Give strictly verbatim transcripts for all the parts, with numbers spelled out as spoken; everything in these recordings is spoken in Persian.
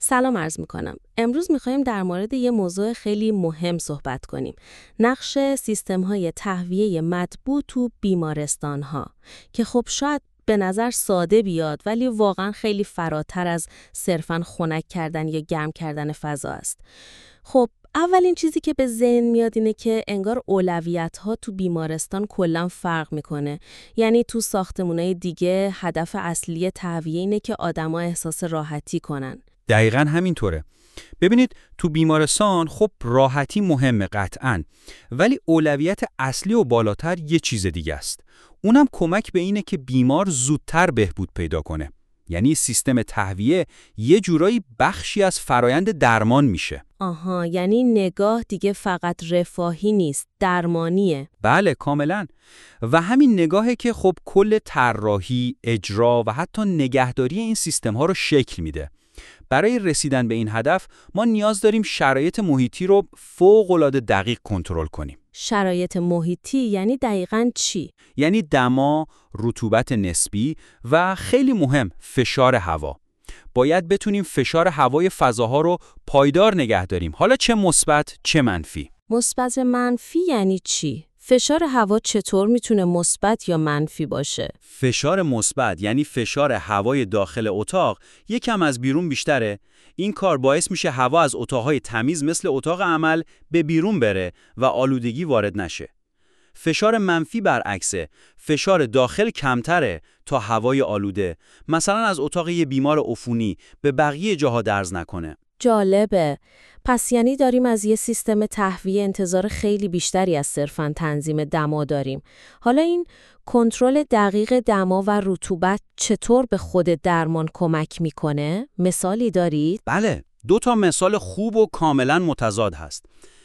سلام عرض میکنم. امروز میخوایم در مورد یه موضوع خیلی مهم صحبت کنیم. نقش سیستم‌های تهویه مطبوع تو بیمارستان‌ها که خب شاید به نظر ساده بیاد ولی واقعا خیلی فراتر از صرفاً خنک کردن یا گرم کردن فضا است. خب اولین چیزی که به ذهن میاد اینه که انگار اولویت‌ها تو بیمارستان کلاً فرق میکنه. یعنی تو ساختمونای دیگه هدف اصلی تهویه اینه که آدما احساس راحتی کنن. دقیقاً همینطوره. ببینید تو بیمارستان خب راحتی مهمه قطعاً، ولی اولویت اصلی و بالاتر یه چیز دیگه است. اونم کمک به اینه که بیمار زودتر بهبود پیدا کنه. یعنی سیستم تهویه یه جورایی بخشی از فرایند درمان میشه. آها، یعنی نگاه دیگه فقط رفاهی نیست، درمانیه. بله کاملاً. و همین نگاهه که خب کل طراحی، اجرا و حتی نگهداری این سیستم‌ها رو شکل میده. برای رسیدن به این هدف ما نیاز داریم شرایط محیطی رو فوق‌العاده دقیق کنترل کنیم. شرایط محیطی یعنی دقیقاً چی؟ یعنی دما، رطوبت نسبی و خیلی مهم فشار هوا. باید بتونیم فشار هوای فضاها رو پایدار نگه داریم، حالا چه مثبت چه منفی. مثبت منفی یعنی چی؟ فشار هوا چطور میتونه مثبت یا منفی باشه؟ فشار مثبت یعنی فشار هوای داخل اتاق یکم از بیرون بیشتره. این کار باعث میشه هوا از اتاقهای تمیز مثل اتاق عمل به بیرون بره و آلودگی وارد نشه. فشار منفی برعکسه، فشار داخل کمتره تا هوای آلوده مثلا از اتاق یه بیمار عفونی به بقیه جاها درز نکنه. جالبه. پس یعنی داریم از یه سیستم تهویه انتظار خیلی بیشتری از صرفاً تنظیم دما داریم. حالا این کنترل دقیق دما و رطوبت چطور به خود درمان کمک میکنه؟ مثالی دارید؟ بله، دو تا مثال خوب و کاملا متضاد هست.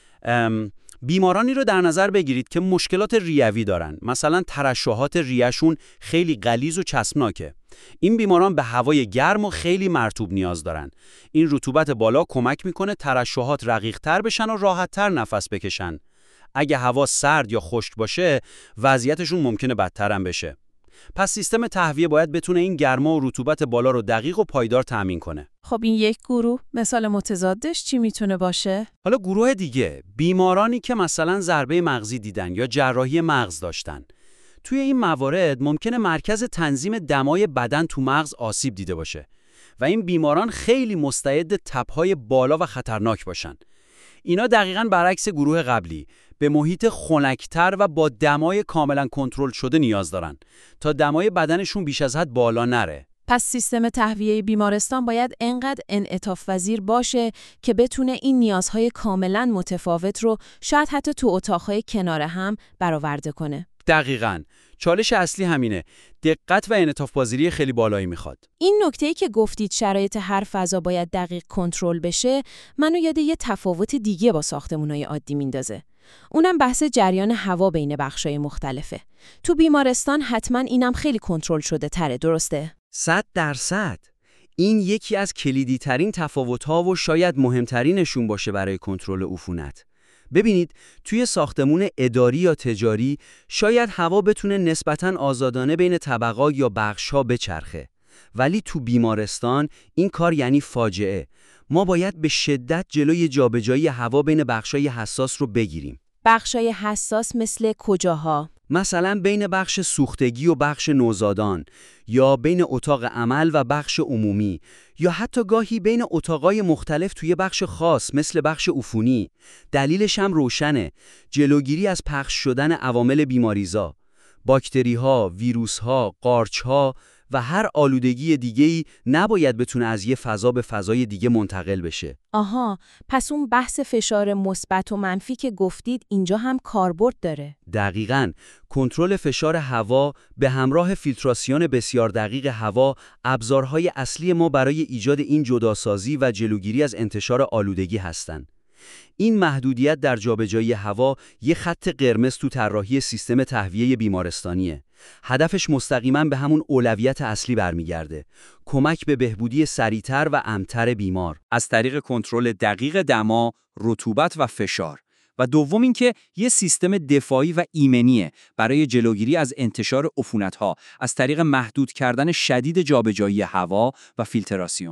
ام بیمارانی رو در نظر بگیرید که مشکلات ریوی دارن، مثلا ترشحات ریه‌شون خیلی غلیظ و چسبناکه. این بیماران به هوای گرم و خیلی مرطوب نیاز دارن. این رطوبت بالا کمک میکنه ترشحات رقیق‌تر بشن و راحت‌تر نفس بکشن. اگه هوا سرد یا خشک باشه، وضعیتشون ممکنه بدتر هم بشه. پس سیستم تهویه باید بتونه این گرما و رطوبت بالا رو دقیق و پایدار تامین کنه. خب این یک گروه، مثال متضادش چی میتونه باشه؟ حالا گروه دیگه، بیمارانی که مثلا ضربه مغزی دیدن یا جراحی مغز داشتن. توی این موارد ممکنه مرکز تنظیم دمای بدن تو مغز آسیب دیده باشه و این بیماران خیلی مستعد تپ‌های بالا و خطرناک باشن. اینا دقیقاً برعکس گروه قبلی به محیط خنک‌تر و با دمای کاملاً کنترل شده نیاز دارن تا دمای بدنشون بیش از حد بالا نره. پس سیستم تهویه بیمارستان باید انقدر انعطاف پذیر باشه که بتونه این نیازهای کاملاً متفاوت رو شاید حتی تو اتاقهای کنار هم برآورده کنه. دقیقاً. چالش اصلی همینه. دقت و انعطاف پذیری خیلی بالایی میخواد. این نکته‌ای که گفتید شرایط هر فضا باید دقیق کنترل بشه، منو یاد یه تفاوت دیگه با ساختمان‌های عادی میندازه. اونم بحث جریان هوا بین بخش‌های مختلفه. تو بیمارستان حتما اینم خیلی کنترل شده تره، درسته؟ صد درصد. این یکی از کلیدی ترین تفاوت‌ها و شاید مهمترینشون باشه برای کنترل عفونت. ببینید توی ساختمون اداری یا تجاری شاید هوا بتونه نسبتاً آزادانه بین طبقات یا بخش‌ها بچرخه، ولی تو بیمارستان این کار یعنی فاجعه. ما باید به شدت جلوی جابجایی هوا بین بخش‌های حساس رو بگیریم. بخش‌های حساس مثل کجاها؟ مثلا بین بخش سوختگی و بخش نوزادان، یا بین اتاق عمل و بخش عمومی، یا حتی گاهی بین اتاقای مختلف توی بخش خاص مثل بخش عفونی. دلیلش هم روشنه، جلوگیری از پخش شدن عوامل بیماریزا، باکتری‌ها، ویروس‌ها، قارچ‌ها و هر آلودگی دیگه‌ای نباید بتونه از یه فضا به فضای دیگه منتقل بشه. آها، پس اون بحث فشار مثبت و منفی که گفتید اینجا هم کاربرد داره. دقیقاً. کنترل فشار هوا به همراه فیلتراسیون بسیار دقیق هوا ابزارهای اصلی ما برای ایجاد این جداسازی و جلوگیری از انتشار آلودگی هستند. این محدودیت در جابجایی هوا یک خط قرمز تو طراحی سیستم تهویه بیمارستانیه. هدفش مستقیما به همون اولویت اصلی برمیگرده، کمک به بهبودی سریعتر و امن‌تر بیمار از طریق کنترل دقیق دما، رطوبت و فشار. و دوم اینکه یه سیستم دفاعی و ایمنیه برای جلوگیری از انتشار عفونت‌ها از طریق محدود کردن شدید جابجایی هوا و فیلتراسیون.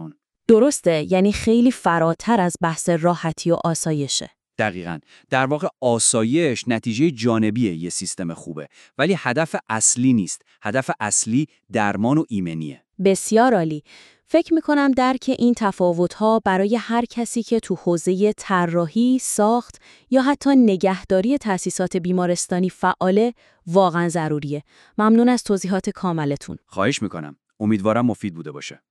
درسته، یعنی خیلی فراتر از بحث راحتی و آسایشه. دقیقاً. در واقع آسایش نتیجه جانبیه یه سیستم خوبه، ولی هدف اصلی نیست. هدف اصلی درمان و ایمنیه. بسیار عالی. فکر میکنم درک این تفاوت‌ها برای هر کسی که تو حوزه طراحی، ساخت یا حتی نگهداری تأسیسات بیمارستانی فعاله واقعاً ضروریه. ممنون از توضیحات کاملتون. خواهش میکنم. امیدوارم مفید بوده باشه.